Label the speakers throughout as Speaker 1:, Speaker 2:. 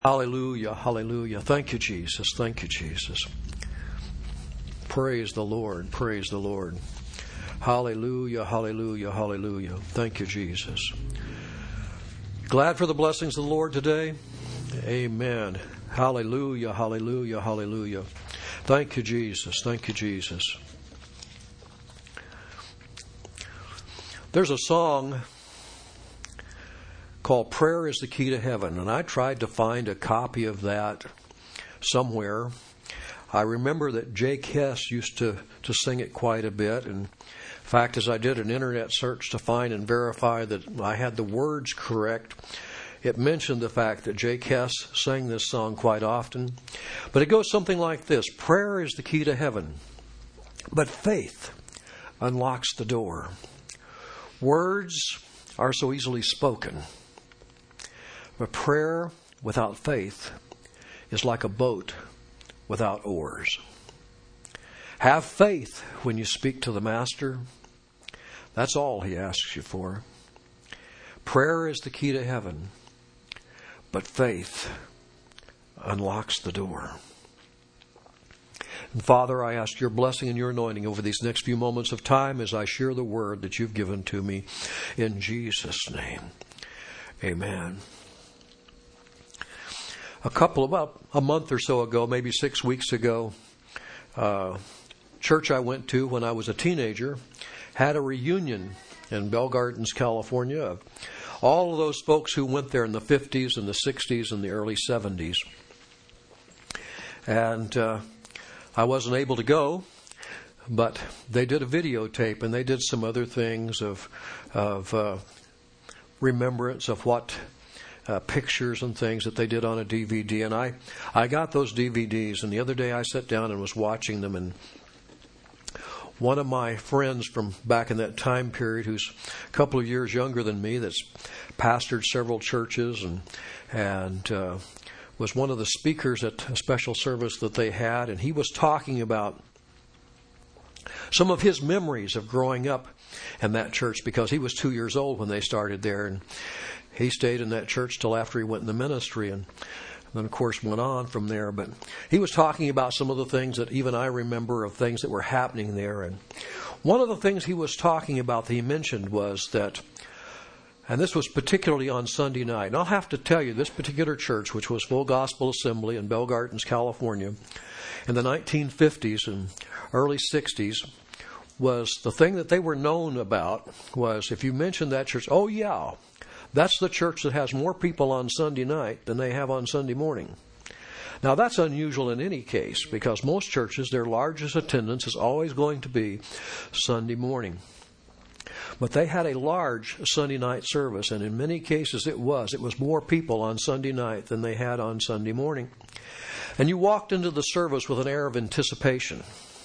Speaker 1: Hallelujah, hallelujah. Thank you, Jesus. Thank you, Jesus. Praise the Lord, praise the Lord. Hallelujah, hallelujah, hallelujah. Thank you, Jesus. Glad for the blessings of the Lord today? Amen. Hallelujah, hallelujah, hallelujah. Thank you, Jesus. Thank you, Jesus. There's a song called Prayer is the Key to Heaven, and I tried to find a copy of that somewhere. I remember that Jake Hess used to sing it quite a bit, and in fact, as I did an internet search to find and verify that I had the words correct, it mentioned the fact that Jake Hess sang this song quite often. But it goes something like this: prayer is the key to heaven, but faith unlocks the door. Words are so easily spoken, but prayer without faith is like a boat without oars. Have faith when you speak to the Master. That's all He asks you for. Prayer is the key to heaven, but faith unlocks the door. And Father, I ask your blessing and your anointing over these next few moments of time as I share the word that you've given to me. In Jesus' name, amen. About a month or so ago, maybe 6 weeks ago, church I went to when I was a teenager had a reunion in Bell Gardens, California, of all of those folks who went there in the 50s and the 60s and the early 70s. And I wasn't able to go, but they did a videotape and they did some other things of remembrance of what pictures and things that they did on a DVD. And I got those DVDs, and the other day I sat down and was watching them, and one of my friends from back in that time period, who's a couple of years younger than me, that's pastored several churches and was one of the speakers at a special service that they had, and he was talking about some of his memories of growing up in that church, because he was 2 years old when they started there, and he stayed in that church till after he went in the ministry, and then, of course, went on from there. But he was talking about some of the things that even I remember of things that were happening there. And one of the things he was talking about that he mentioned was that, and this was particularly on Sunday night, and I'll have to tell you, this particular church, which was Full Gospel Assembly in Bell Gardens, California, in the 1950s and early 60s, was the thing that they were known about was, if you mentioned that church, oh yeah, that's the church that has more people on Sunday night than they have on Sunday morning. Now, that's unusual in any case, because most churches, their largest attendance is always going to be Sunday morning. But they had a large Sunday night service, and in many cases it was more people on Sunday night than they had on Sunday morning. And you walked into the service with an air of anticipation.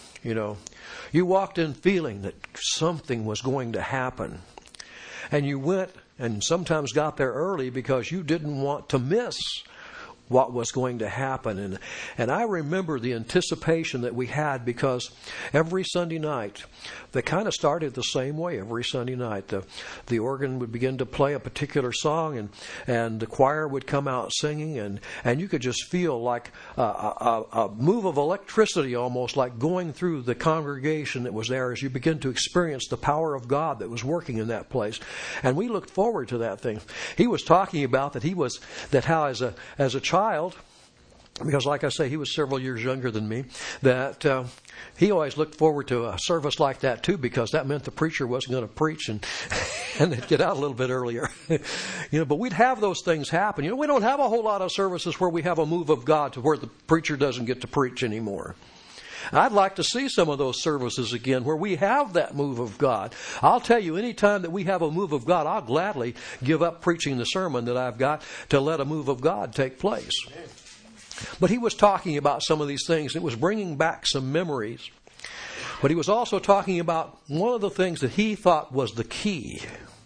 Speaker 1: You walked in feeling that something was going to happen. And you went and sometimes got there early because you didn't want to miss what was going to happen. And I remember the anticipation that we had, because every Sunday night, they kind of started the same way every Sunday night. The organ would begin to play a particular song, and the choir would come out singing, and you could just feel like a move of electricity, almost like going through the congregation that was there as you begin to experience the power of God that was working in that place. And we looked forward to that thing. He was talking about how as a child, because like I say, he was several years younger than me, that he always looked forward to a service like that too, because that meant the preacher wasn't going to preach and they'd get out a little bit earlier. But we'd have those things happen. We don't have a whole lot of services where we have a move of God to where the preacher doesn't get to preach anymore. I'd like to see some of those services again where we have that move of God. I'll tell you, anytime that we have a move of God, I'll gladly give up preaching the sermon that I've got to let a move of God take place. But he was talking about some of these things. It was bringing back some memories. But he was also talking about one of the things that he thought was the key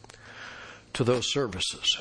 Speaker 1: to those services.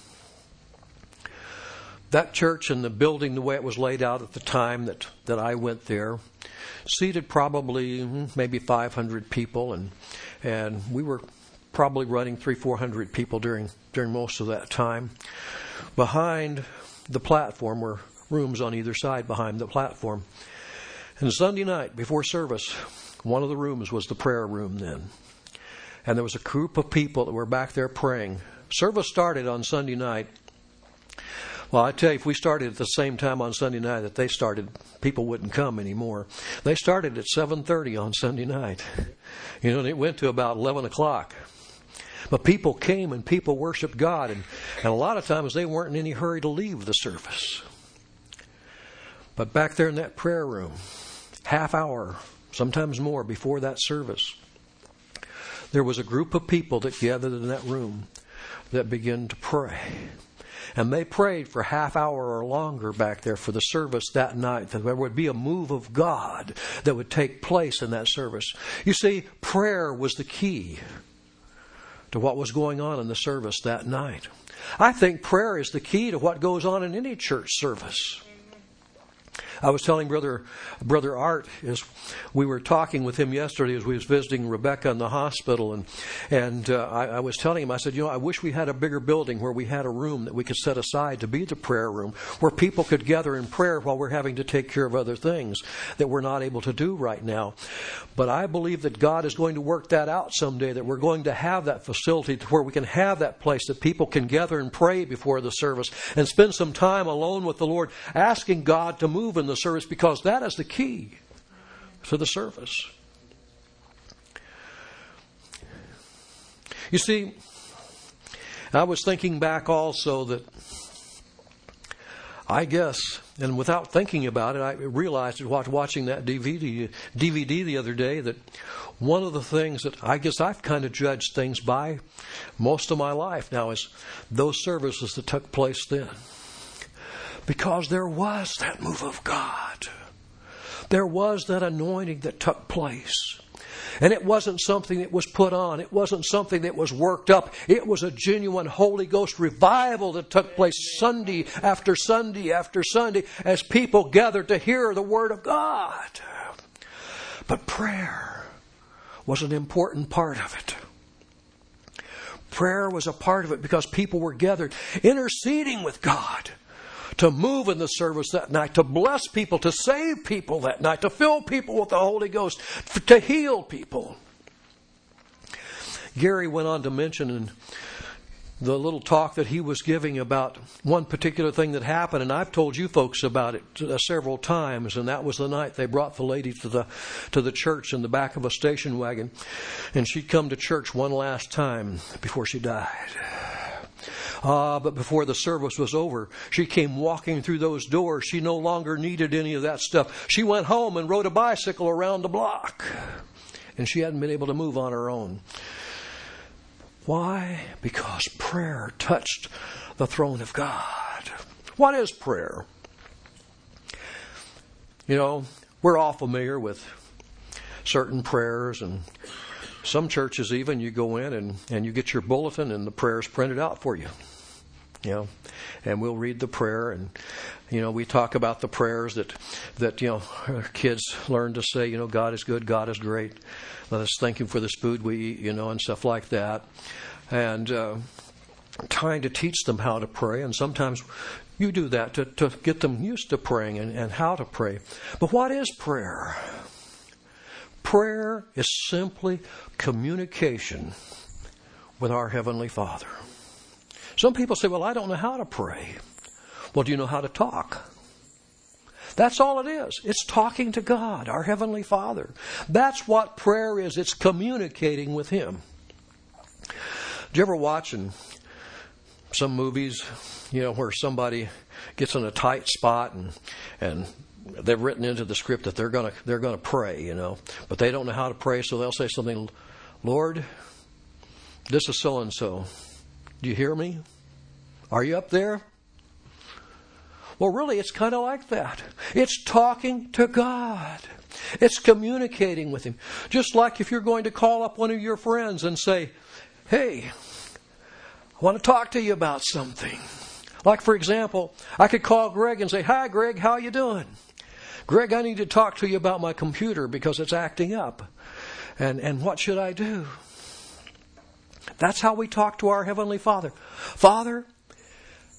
Speaker 1: That church and the building, the way it was laid out at the time that I went there, seated probably maybe 500 people, and we were probably running 300-400 people during most of that time. Behind the platform, were rooms on either side behind the platform. And Sunday night before service, one of the rooms was the prayer room then. And there was a group of people that were back there praying. Service started on Sunday night. Well, I tell you, if we started at the same time on Sunday night that they started, people wouldn't come anymore. They started at 7:30 on Sunday night. And it went to about 11 o'clock. But people came and people worshiped God. And a lot of times they weren't in any hurry to leave the service. But back there in that prayer room, half hour, sometimes more before that service, there was a group of people that gathered in that room that began to pray. And they prayed for half hour or longer back there for the service that night, that there would be a move of God that would take place in that service. You see, prayer was the key to what was going on in the service that night. I think prayer is the key to what goes on in any church service. I was telling Brother Art, as we were talking with him yesterday as we was visiting Rebecca in the hospital, and I was telling him, I said, I wish we had a bigger building where we had a room that we could set aside to be the prayer room, where people could gather in prayer while we're having to take care of other things that we're not able to do right now. But I believe that God is going to work that out someday, that we're going to have that facility to where we can have that place that people can gather and pray before the service and spend some time alone with the Lord, asking God to move in the service, because that is the key to the service. You see, I was thinking back also that I guess, and without thinking about it, I realized while watching that DVD the other day that one of the things that I guess I've kind of judged things by most of my life now is those services that took place then. Because there was that move of God. There was that anointing that took place. And it wasn't something that was put on. It wasn't something that was worked up. It was a genuine Holy Ghost revival that took place Sunday after Sunday after Sunday as people gathered to hear the Word of God. But prayer was an important part of it. Prayer was a part of it because people were gathered, interceding with God to move in the service that night, to bless people, to save people that night, to fill people with the Holy Ghost, to heal people. Gary went on to mention in the little talk that he was giving about one particular thing that happened, and I've told you folks about it several times, and that was the night they brought the lady to the church in the back of a station wagon, and she'd come to church one last time before she died. But before the service was over, she came walking through those doors. She no longer needed any of that stuff. She went home and rode a bicycle around the block. And she hadn't been able to move on her own. Why? Because prayer touched the throne of God. What is prayer? We're all familiar with certain prayers, and some churches even you go in and you get your bulletin and the prayers printed out for you. And we'll read the prayer, and we talk about the prayers that our kids learn to say. God is good, God is great. Let us thank Him for this food we eat, and stuff like that. And trying to teach them how to pray, and sometimes you do that to get them used to praying and how to pray. But what is prayer? Prayer is simply communication with our Heavenly Father. Some people say, well, I don't know how to pray. Well, do you know how to talk? That's all it is. It's talking to God, our Heavenly Father. That's what prayer is. It's communicating with Him. Do you ever watch in some movies, where somebody gets in a tight spot and they've written into the script that they're gonna pray, but they don't know how to pray, so they'll say something, Lord, this is so and so. Do you hear me? Are you up there? Well, really, it's kind of like that. It's talking to God. It's communicating with Him. Just like if you're going to call up one of your friends and say, hey, I want to talk to you about something. Like, for example, I could call Greg and say, hi, Greg, how you doing? Greg, I need to talk to you about my computer because it's acting up. And what should I do? That's how we talk to our Heavenly Father. Father,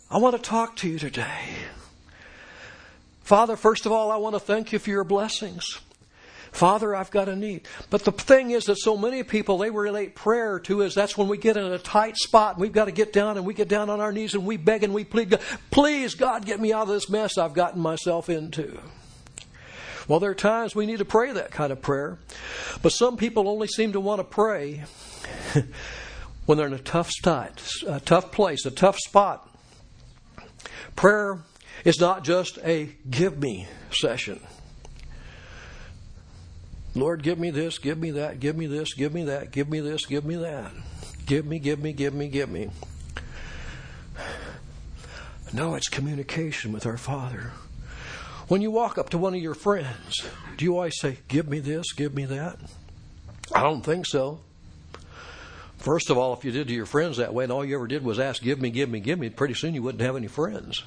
Speaker 1: I want to talk to you today. Father, first of all, I want to thank you for your blessings. Father, I've got a need. But the thing is that so many people, they relate prayer to is that's when we get in a tight spot and we've got to get down and we get down on our knees and we beg and we plead, God, please, God, get me out of this mess I've gotten myself into. Well, there are times we need to pray that kind of prayer. But some people only seem to want to pray when they're in a tough place, a tough spot. Prayer is not just a give me session. Lord, give me this, give me that, give me this, give me that, give me this, give me that. Give me, give me, give me, give me. No, it's communication with our Father. When you walk up to one of your friends, do you always say, give me this, give me that? I don't think so. First of all, if you did to your friends that way and all you ever did was ask, give me, give me, give me, pretty soon you wouldn't have any friends.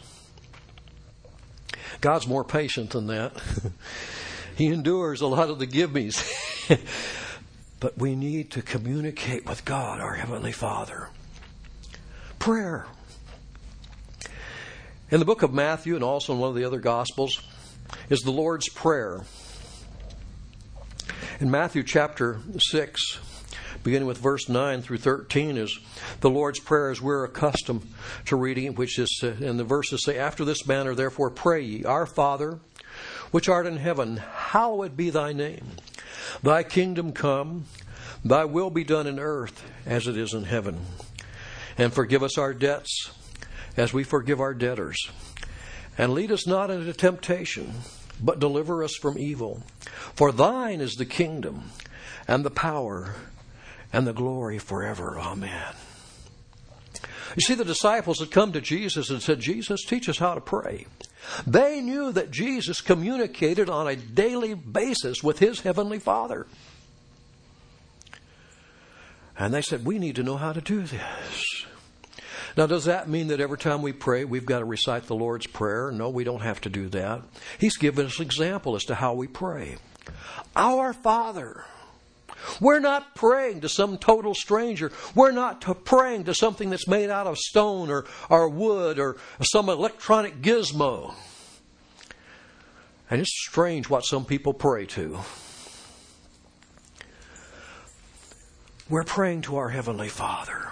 Speaker 1: God's more patient than that. He endures a lot of the give-me's. But we need to communicate with God, our Heavenly Father. Prayer. In the book of Matthew and also in one of the other Gospels is the Lord's Prayer. In Matthew chapter 6, beginning with verse 9 through 13, is the Lord's Prayer as we're accustomed to reading, which is, and the verses say, after this manner, therefore pray ye, our Father, which art in heaven, hallowed be thy name. Thy kingdom come, thy will be done in earth as it is in heaven. And forgive us our debts as we forgive our debtors. And lead us not into temptation, but deliver us from evil. For thine is the kingdom and the power and the glory forever. Amen. You see, the disciples had come to Jesus and said, Jesus, teach us how to pray. They knew that Jesus communicated on a daily basis with his Heavenly Father. And they said, we need to know how to do this. Now, does that mean that every time we pray, we've got to recite the Lord's Prayer? No, we don't have to do that. He's given us an example as to how we pray. Our Father. We're not praying to some total stranger. We're not praying to something that's made out of stone or wood or some electronic gizmo. And it's strange what some people pray to. We're praying to our Heavenly Father.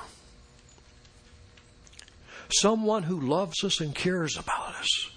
Speaker 1: Someone who loves us and cares about us.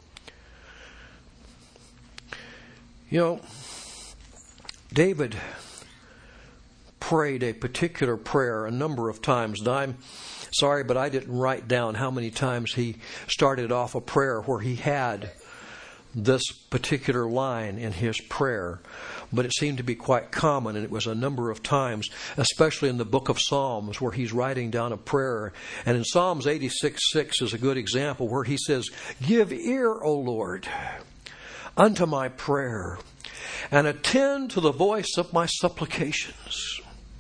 Speaker 1: You know, David prayed a particular prayer a number of times. And I'm sorry, but I didn't write down how many times he started off a prayer where he had this particular line in his prayer. But it seemed to be quite common, and it was a number of times, especially in the book of Psalms, where he's writing down a prayer. And in Psalms 86:6 is a good example where he says, give ear, O Lord, unto my prayer, and attend to the voice of my supplications.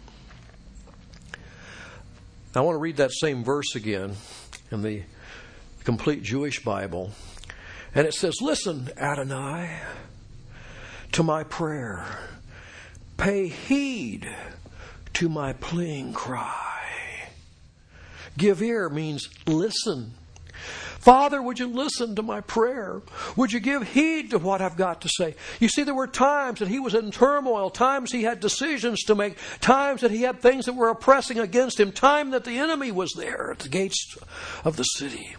Speaker 1: I want to read that same verse again in the Complete Jewish Bible. And it says, listen, Adonai, to my prayer. Pay heed to my pleading cry. Give ear means listen. Father, would you listen to my prayer? Would you give heed to what I've got to say? You see, there were times that he was in turmoil, times he had decisions to make, times that he had things that were oppressing against him, time that the enemy was there at the gates of the city.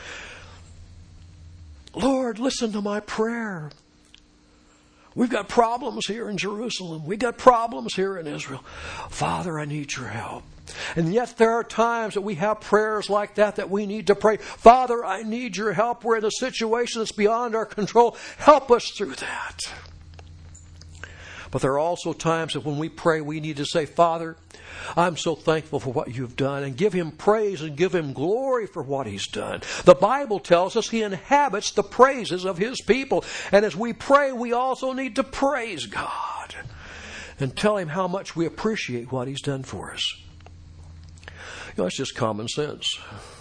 Speaker 1: Lord, listen to my prayer. We've got problems here in Jerusalem. We've got problems here in Israel. Father, I need your help. And yet there are times that we have prayers like that we need to pray. Father, I need your help. We're in a situation that's beyond our control. Help us through that. But there are also times that when we pray, we need to say, Father, I'm so thankful for what you've done, and give him praise and give him glory for what he's done. The Bible tells us he inhabits the praises of his people. And as we pray, we also need to praise God and tell him how much we appreciate what he's done for us. You know, it's just common sense.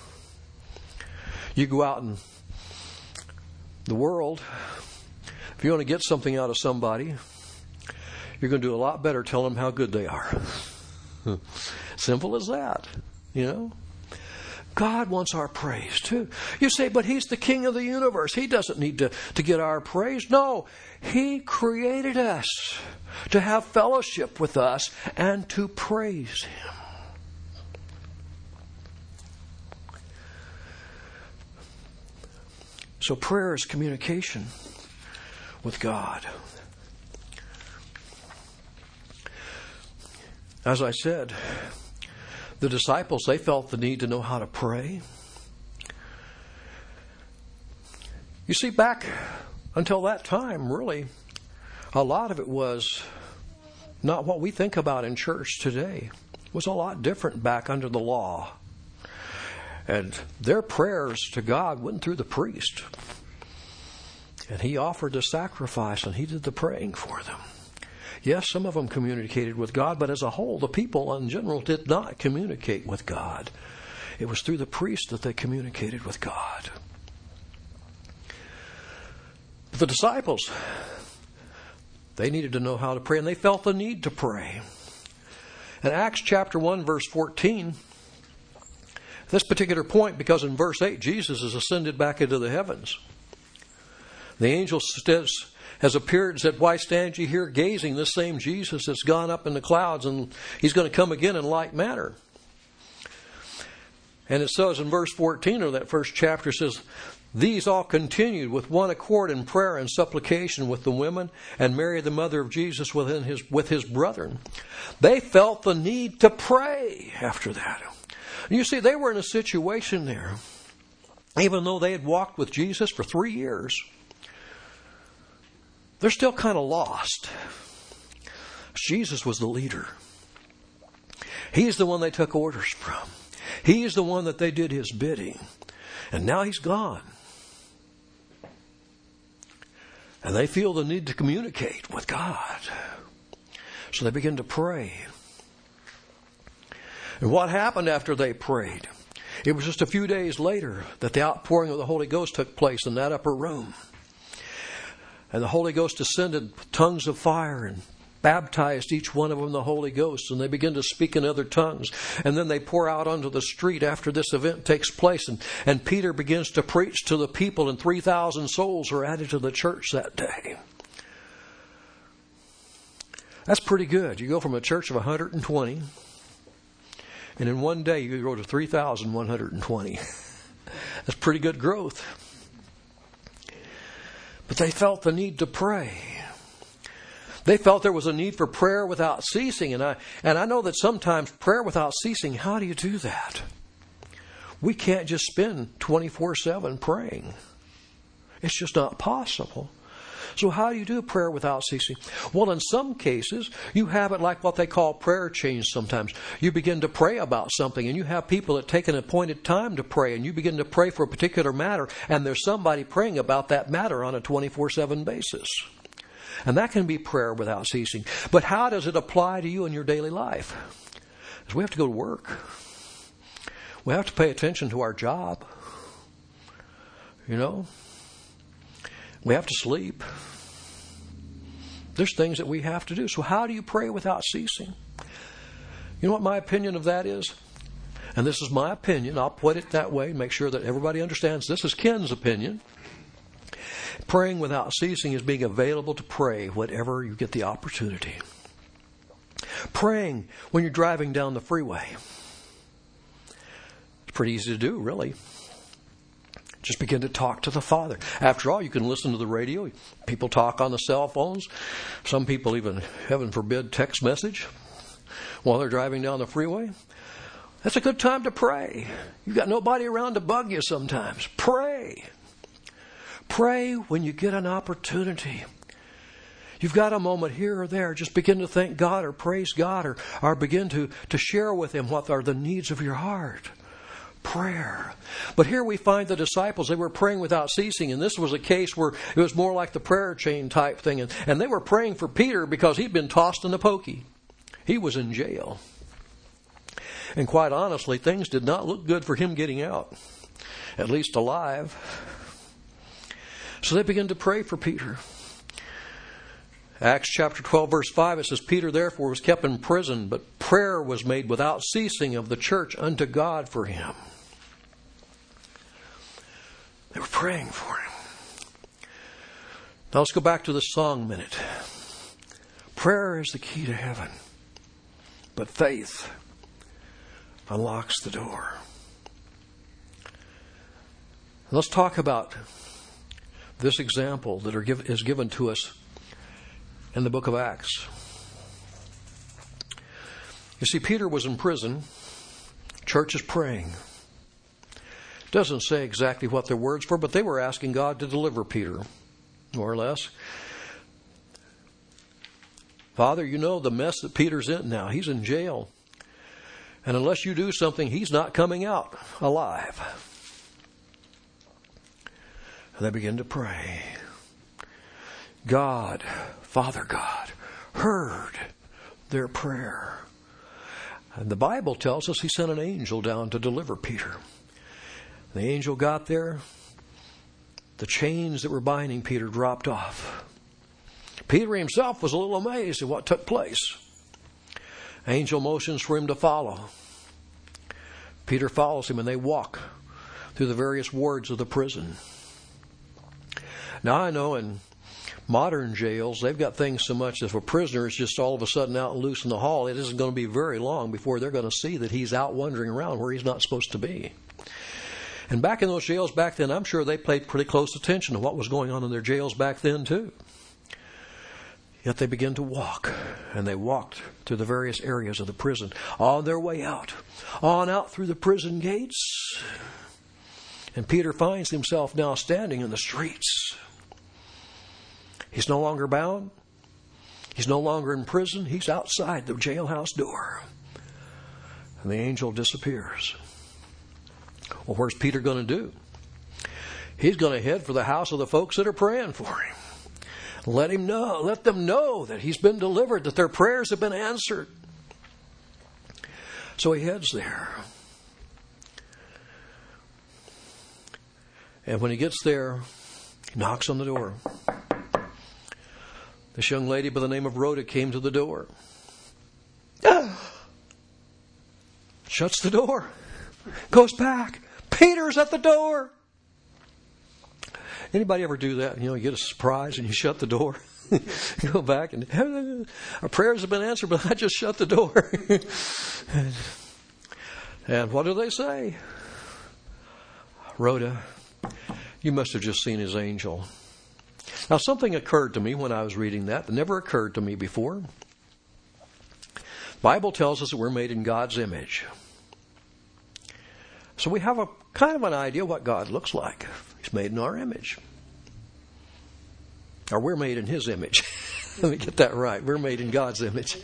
Speaker 1: You go out in the world, if you want to get something out of somebody, you're going to do a lot better telling them how good they are. Simple as that, you know. God wants our praise too. You say, but He's the King of the universe. He doesn't need to get our praise. No, He created us to have fellowship with us and to praise Him. So prayer is communication with God. As I said, the disciples, they felt the need to know how to pray. You see, back until that time, really, a lot of it was not what we think about in church today. It was a lot different back under the law. And their prayers to God went through the priest. And he offered the sacrifice and he did the praying for them. Yes, some of them communicated with God, but as a whole, the people in general did not communicate with God. It was through the priest that they communicated with God. But the disciples, they needed to know how to pray, and they felt the need to pray. In Acts chapter 1, verse 14, this particular point, because in verse 8, Jesus is ascended back into the heavens. The angel has appeared and said, why stand ye here gazing? This same Jesus has gone up in the clouds, and He's going to come again in like manner. And it says in verse 14 of that first chapter, it says, these all continued with one accord in prayer and supplication with the women, and Mary the mother of Jesus with his brethren. They felt the need to pray after that. You see, they were in a situation there, even though they had walked with Jesus for 3 years, they're still kind of lost. Jesus was the leader. He's the one they took orders from. He's the one that they did His bidding. And now He's gone. And they feel the need to communicate with God. So they begin to pray. And what happened after they prayed? It was just a few days later that the outpouring of the Holy Ghost took place in that upper room. And the Holy Ghost descended with tongues of fire and baptized each one of them in the Holy Ghost. And they begin to speak in other tongues. And then they pour out onto the street after this event takes place. And Peter begins to preach to the people, and 3,000 souls are added to the church that day. That's pretty good. You go from a church of 120, and in one day you go to 3,120. That's pretty good growth. But they felt the need to pray. They felt there was a need for prayer without ceasing. And I know that sometimes prayer without ceasing, how do you do that? We can't just spend 24/7 praying. It's just not possible. So how do you do prayer without ceasing? Well, in some cases, you have it like what they call prayer chains sometimes. You begin to pray about something, and you have people that take an appointed time to pray, and you begin to pray for a particular matter, and there's somebody praying about that matter on a 24/7 basis. And that can be prayer without ceasing. But how does it apply to you in your daily life? Because we have to go to work. We have to pay attention to our job. You know? We have to sleep. There's things that we have to do. So how do you pray without ceasing? You know what my opinion of that is? And this is my opinion. I'll put it that way, make sure that everybody understands this is Ken's opinion. Praying without ceasing is being available to pray whenever you get the opportunity. Praying when you're driving down the freeway. It's pretty easy to do, really. Just begin to talk to the Father. After all, you can listen to the radio. People talk on the cell phones. Some people even, heaven forbid, text message while they're driving down the freeway. That's a good time to pray. You've got nobody around to bug you sometimes. Pray. Pray when you get an opportunity. You've got a moment here or there. Just begin to thank God or praise God or begin to share with Him what are the needs of your heart. Prayer. But here we find the disciples, they were praying without ceasing, and this was a case where it was more like the prayer chain type thing, and they were praying for Peter because he'd been tossed in the pokey. He was in jail. And quite honestly, things did not look good for him getting out, at least alive. So they began to pray for Peter. Acts chapter 12, verse 5, it says, Peter therefore was kept in prison, but prayer was made without ceasing of the church unto God for him. They were praying for him. Now let's go back to the song minute. Prayer is the key to heaven, but faith unlocks the door. Let's talk about this example that is given to us in the book of Acts. You see, Peter was in prison. Church is praying. Doesn't say exactly what their words were, but they were asking God to deliver Peter, more or less. Father, you know the mess that Peter's in now. He's in jail. And unless you do something, he's not coming out alive. And they begin to pray. God, Father God, heard their prayer. And the Bible tells us he sent an angel down to deliver Peter. The angel got there. The chains that were binding Peter dropped off. Peter himself was a little amazed at what took place. Angel motions for him to follow. Peter follows him and they walk through the various wards of the prison. Now I know in modern jails they've got things so much that if a prisoner is just all of a sudden out and loose in the hall, it isn't going to be very long before they're going to see that he's out wandering around where he's not supposed to be. And back in those jails back then, I'm sure they paid pretty close attention to what was going on in their jails back then too. Yet they began to walk, and they walked through the various areas of the prison, on their way out, on out through the prison gates. And Peter finds himself now standing in the streets. He's no longer bound. He's no longer in prison. He's outside the jailhouse door. And the angel disappears. Well, where's Peter going to do? He's going to head for the house of the folks that are praying for him. Let them know that he's been delivered, that their prayers have been answered. So he heads there. And when he gets there, he knocks on the door. This young lady by the name of Rhoda came to the door. Shuts the door. Goes back. Peter's at the door. Anybody ever do that? You get a surprise and you shut the door. You go back and our prayers have been answered, but I just shut the door. And what do they say? Rhoda, you must have just seen his angel. Now something occurred to me when I was reading that never occurred to me before. The Bible tells us that we're made in God's image. So we have a kind of an idea what God looks like. He's made in our image. Or we're made in His image. Let me get that right. We're made in God's image.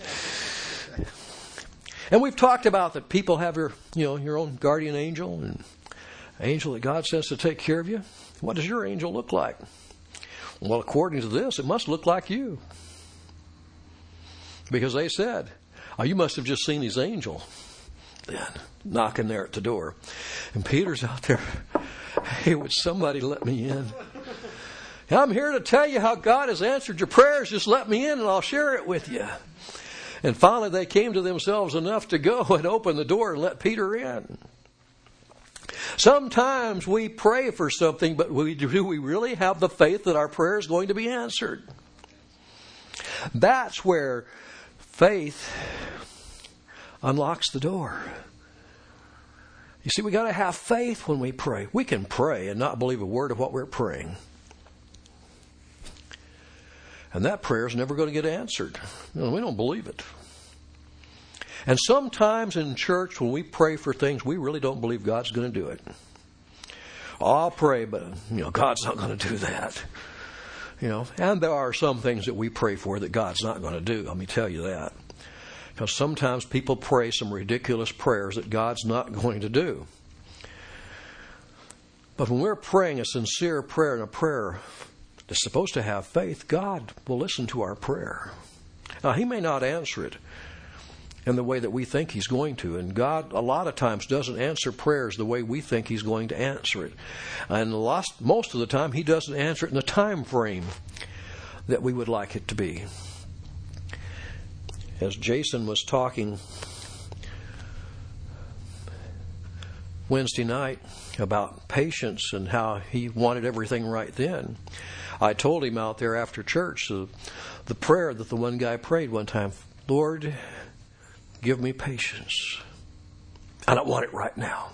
Speaker 1: And we've talked about that people have your own guardian angel and angel that God sends to take care of you. What does your angel look like? Well, according to this, it must look like you. Because they said, you must have just seen His angel. Then knocking there at the door. And Peter's out there. Hey, would somebody let me in? I'm here to tell you how God has answered your prayers. Just let me in and I'll share it with you. And finally they came to themselves enough to go and open the door and let Peter in. Sometimes we pray for something, but do we really have the faith that our prayer is going to be answered? That's where faith unlocks the door. You see, we got to have faith when we pray. We can pray and not believe a word of what we're praying. And that prayer is never going to get answered. We don't believe it. And sometimes in church, when we pray for things, we really don't believe God's going to do it. I'll pray, but God's not going to do that. And there are some things that we pray for that God's not going to do. Let me tell you that. Because sometimes people pray some ridiculous prayers that God's not going to do. But when we're praying a sincere prayer and a prayer that's supposed to have faith, God will listen to our prayer. Now, He may not answer it in the way that we think He's going to. And God, a lot of times, doesn't answer prayers the way we think He's going to answer it. And most of the time, He doesn't answer it in the time frame that we would like it to be. As Jason was talking Wednesday night about patience and how he wanted everything right then. I told him out there after church the prayer that the one guy prayed one time, Lord, give me patience. I don't want it right now.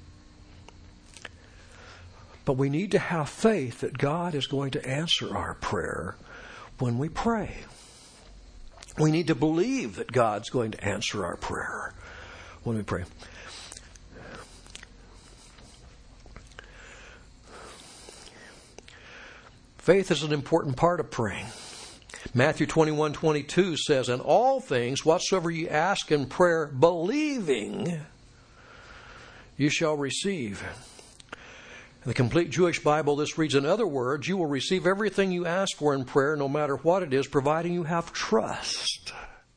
Speaker 1: But we need to have faith that God is going to answer our prayer when we pray. We need to believe that God's going to answer our prayer when we pray. Faith is an important part of praying. Matthew 21:22 says, "In all things, whatsoever ye ask in prayer, believing, you shall receive." In the Complete Jewish Bible, this reads, in other words, you will receive everything you ask for in prayer, no matter what it is, providing you have trust.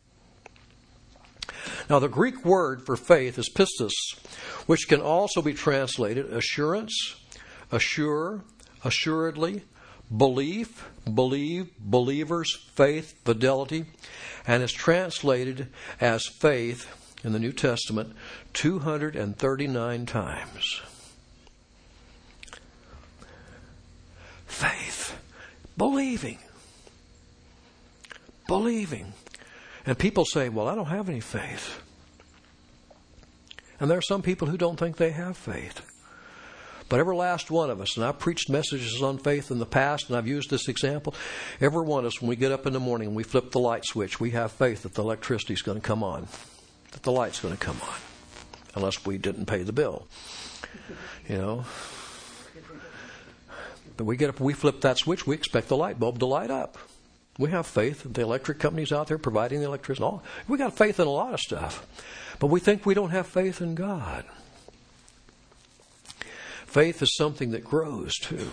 Speaker 1: Now, the Greek word for faith is pistis, which can also be translated assurance, assure, assuredly, belief, believe, believers, faith, fidelity, and is translated as faith in the New Testament 239 times. Faith, believing. And people say, well, I don't have any faith. And there are some people who don't think they have faith. But every last one of us, and I've preached messages on faith in the past, and I've used this example, every one of us, when we get up in the morning and we flip the light switch, we have faith that the electricity is going to come on, that the light's going to come on, unless we didn't pay the bill. You know. But we get up, we flip that switch, we expect the light bulb to light up. We have faith that the electric companies out there providing the electricity. We got faith in a lot of stuff. But we think we don't have faith in God. Faith is something that grows too.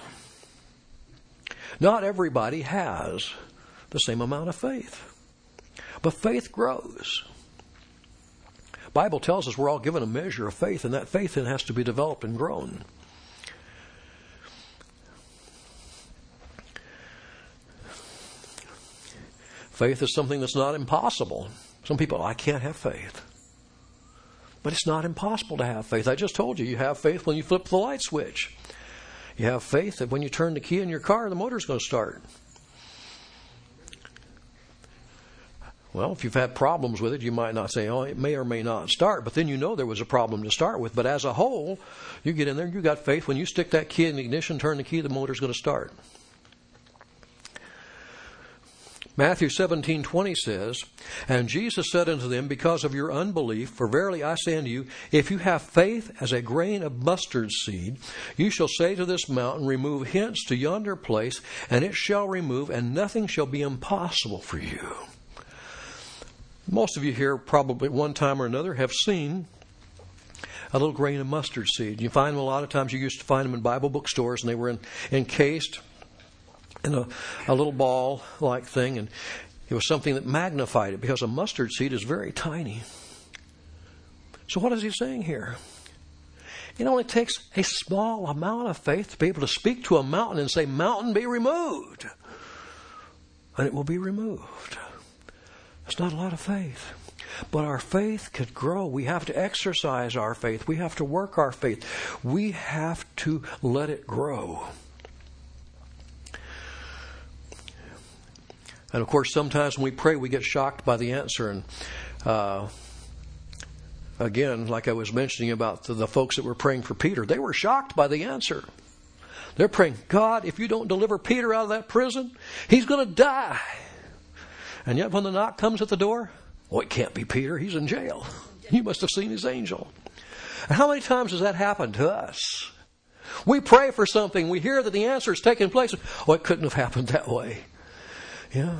Speaker 1: Not everybody has the same amount of faith. But faith grows. The Bible tells us we're all given a measure of faith, and that faith then has to be developed and grown. Faith is something that's not impossible. Some people, I can't have faith. But it's not impossible to have faith. I just told you, you have faith when you flip the light switch. You have faith that when you turn the key in your car, the motor's going to start. Well, if you've had problems with it, you might not say, oh, it may or may not start. But then you know there was a problem to start with. But as a whole, you get in there, you got faith. When you stick that key in the ignition, turn the key, the motor's going to start. Matthew 17:20 says, and Jesus said unto them, because of your unbelief, for verily I say unto you, if you have faith as a grain of mustard seed, you shall say to this mountain, remove hence to yonder place, and it shall remove, and nothing shall be impossible for you. Most of you here probably at one time or another have seen a little grain of mustard seed. You find them a lot of times, you used to find them in Bible bookstores, and they were encased in a little ball-like thing, and it was something that magnified it, because a mustard seed is very tiny. So what is he saying here? It only takes a small amount of faith to be able to speak to a mountain and say, mountain, be removed. And it will be removed. That's not a lot of faith. But our faith could grow. We have to exercise our faith. We have to work our faith. We have to let it grow. And, of course, sometimes when we pray, we get shocked by the answer. And, again, like I was mentioning about the folks that were praying for Peter, they were shocked by the answer. They're praying, God, if you don't deliver Peter out of that prison, he's going to die. And yet when the knock comes at the door, well, it can't be Peter. He's in jail. You must have seen his angel. And how many times has that happened to us? We pray for something. We hear that the answer is taking place. Oh, it couldn't have happened that way. Yeah.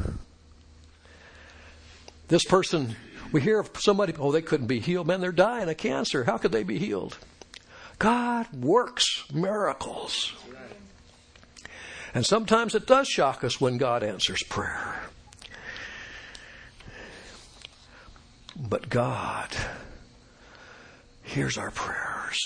Speaker 1: This person, we hear of somebody, oh, they couldn't be healed. Man, they're dying of cancer. How could they be healed? God works miracles. And sometimes it does shock us when God answers prayer. But God hears our prayers.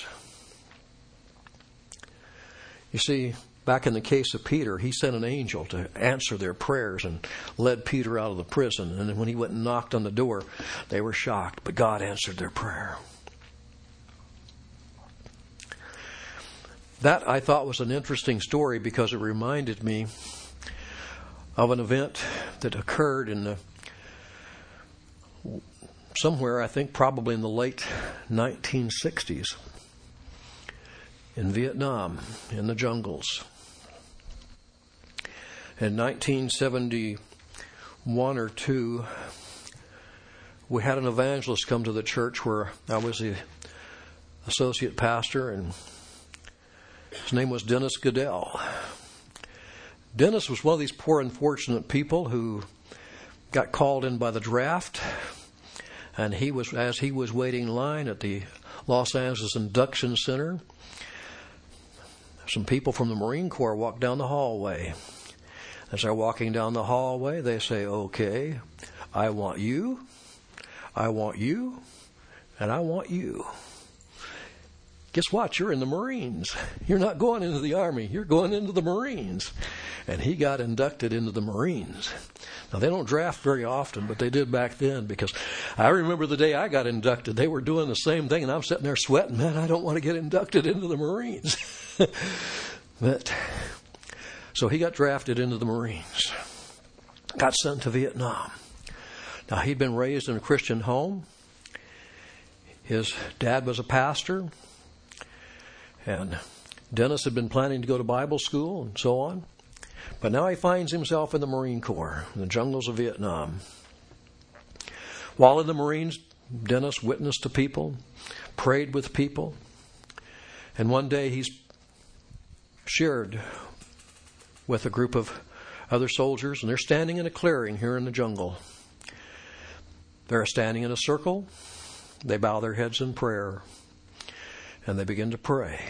Speaker 1: You see, back in the case of Peter, he sent an angel to answer their prayers and led Peter out of the prison. And when he went and knocked on the door, they were shocked, but God answered their prayer. That I thought was an interesting story because it reminded me of an event that occurred in somewhere, I think probably in the late 1960s in Vietnam, in the jungles. In 1971 or 2, we had an evangelist come to the church where I was the associate pastor, and his name was Dennis Goodell. Dennis was one of these poor, unfortunate people who got called in by the draft, and as he was waiting in line at the Los Angeles Induction Center, some people from the Marine Corps walked down the hallway. As they're walking down the hallway, they say, "Okay, I want you, and I want you. Guess what? You're in the Marines. You're not going into the Army. You're going into the Marines." And he got inducted into the Marines. Now, they don't draft very often, but they did back then, because I remember the day I got inducted, they were doing the same thing, and I'm sitting there sweating. Man, I don't want to get inducted into the Marines. So he got drafted into the Marines, got sent to Vietnam. Now, he'd been raised in a Christian home. His dad was a pastor, and Dennis had been planning to go to Bible school and so on. But now he finds himself in the Marine Corps, in the jungles of Vietnam. While in the Marines, Dennis witnessed to people, prayed with people, and one day he's shared with a group of other soldiers, and they're standing in a clearing here in the jungle. They're standing in a circle. They bow their heads in prayer, and they begin to pray.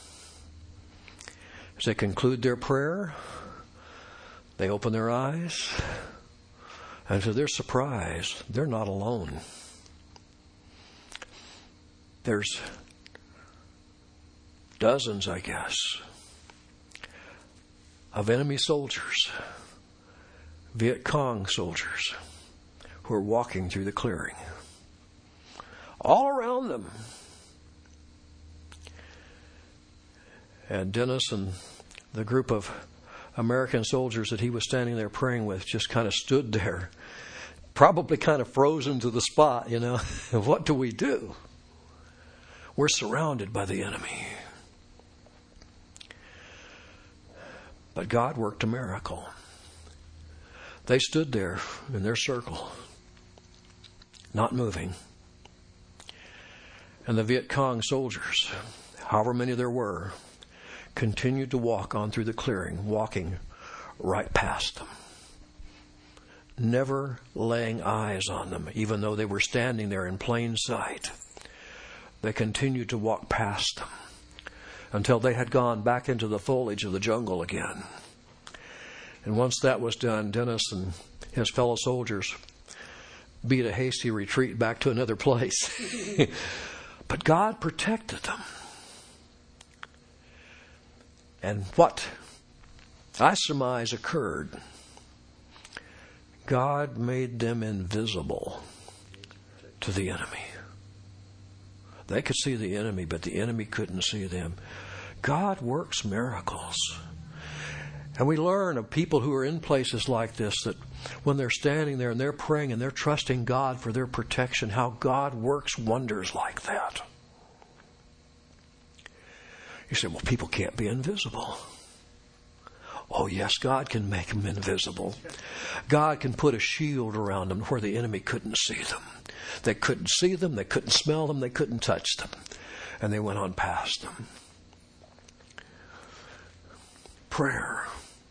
Speaker 1: As they conclude their prayer, they open their eyes, and to their surprise, they're not alone. There's dozens, I guess, of enemy soldiers, Viet Cong soldiers, who are walking through the clearing. All around them. And Dennis and the group of American soldiers that he was standing there praying with just kind of stood there, probably kind of frozen to the spot, What do we do? We're surrounded by the enemy. But God worked a miracle. They stood there in their circle, not moving. And the Viet Cong soldiers, however many there were, continued to walk on through the clearing, walking right past them, never laying eyes on them, even though they were standing there in plain sight. They continued to walk past them until they had gone back into the foliage of the jungle again. And once that was done, Dennis and his fellow soldiers beat a hasty retreat back to another place. But God protected them. And what I surmise occurred, God made them invisible to the enemy. They could see the enemy, but the enemy couldn't see them. God works miracles. And we learn of people who are in places like this, that when they're standing there and they're praying and they're trusting God for their protection, how God works wonders like that. You say, well, people can't be invisible. Oh, yes, God can make them invisible. God can put a shield around them where the enemy couldn't see them. They couldn't see them, they couldn't smell them, they couldn't touch them. And they went on past them. Prayer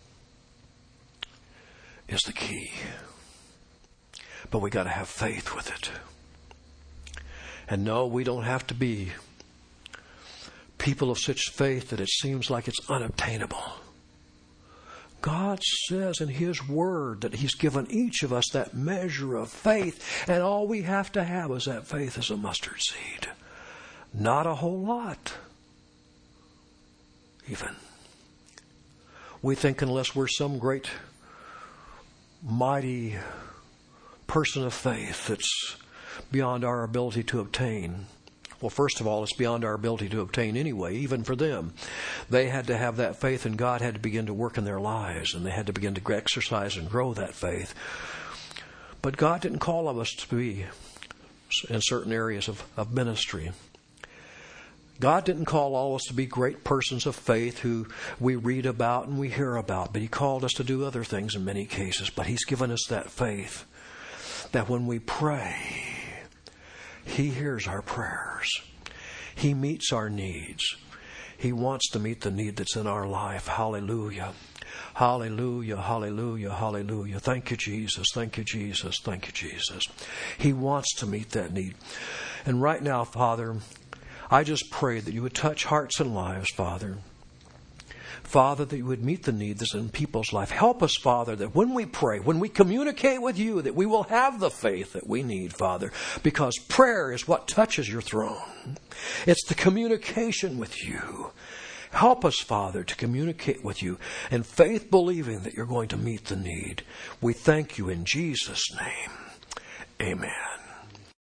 Speaker 1: is the key. But we got to have faith with it. And no, we don't have to be people of such faith that it seems like it's unobtainable. God says in His Word that He's given each of us that measure of faith, and all we have to have is that faith as a mustard seed. Not a whole lot, even. We think unless we're some great, mighty person of faith that's beyond our ability to obtain, Well, first of all, it's beyond our ability to obtain anyway, even for them. They had to have that faith, and God had to begin to work in their lives, and they had to begin to exercise and grow that faith. But God didn't call us to be in certain areas of ministry. God didn't call all of us to be great persons of faith who we read about and we hear about, but He called us to do other things in many cases. But He's given us that faith that when we pray, He hears our prayers. He meets our needs. He wants to meet the need that's in our life. Hallelujah. Hallelujah, hallelujah, hallelujah. Thank you, Jesus. Thank you, Jesus. Thank you, Jesus. He wants to meet that need. And right now, Father, I just pray that you would touch hearts and lives, Father. Father, that you would meet the need that's in people's life. Help us, Father, that when we pray, when we communicate with you, that we will have the faith that we need, Father, because prayer is what touches your throne. It's the communication with you. Help us, Father, to communicate with you in faith, believing that you're going to meet the need. We thank you in Jesus' name. Amen.